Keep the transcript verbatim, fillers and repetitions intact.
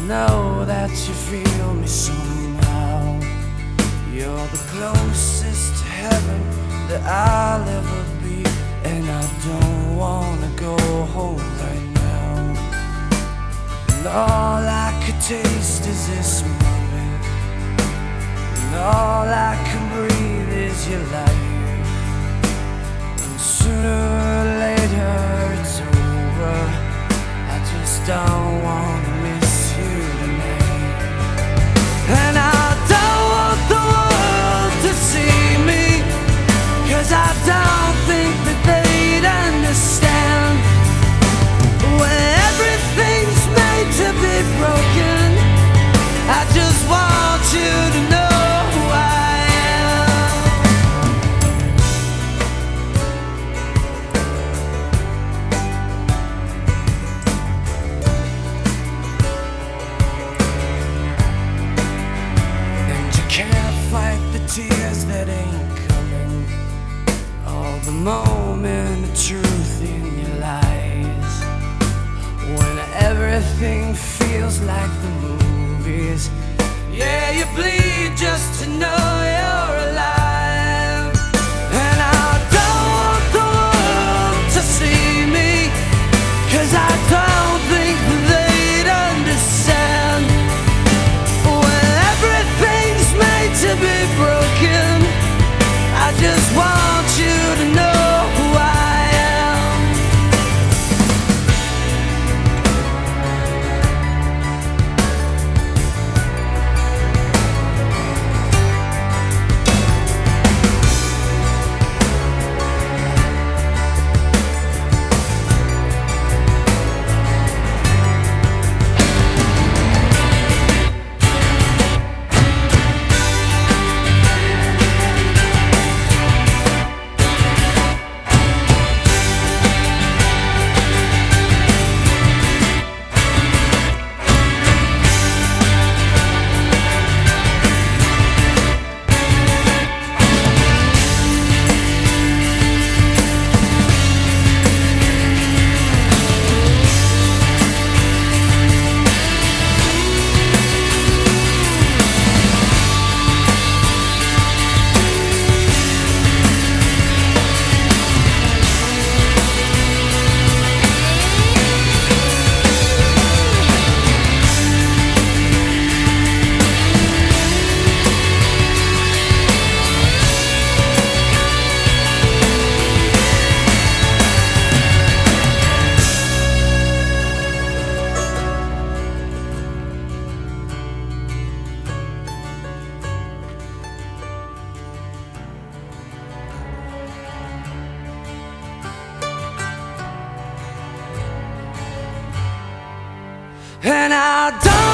know that you feel me somehow. You're the closest to heaven that I'll ever be, and I don't wanna go home right now. And all I could taste is this moment, and all I can breathe is your life. And sooner or later it's over. I just don't wanna miss you tonight. And I don't want the world to see me, 'cause I don't think that they'd understand. When everything's made to be broken, I just want you to know who I am. And you can't fight the tears that ain't coming, all the moment of truth in your lies. When everything feels like the movies, yeah, you bleed just to know you're alive. And I don't want the world to see me, 'cause I don't think they'd understand. When everything's made to be broken, I just want you to know who I am. And I don't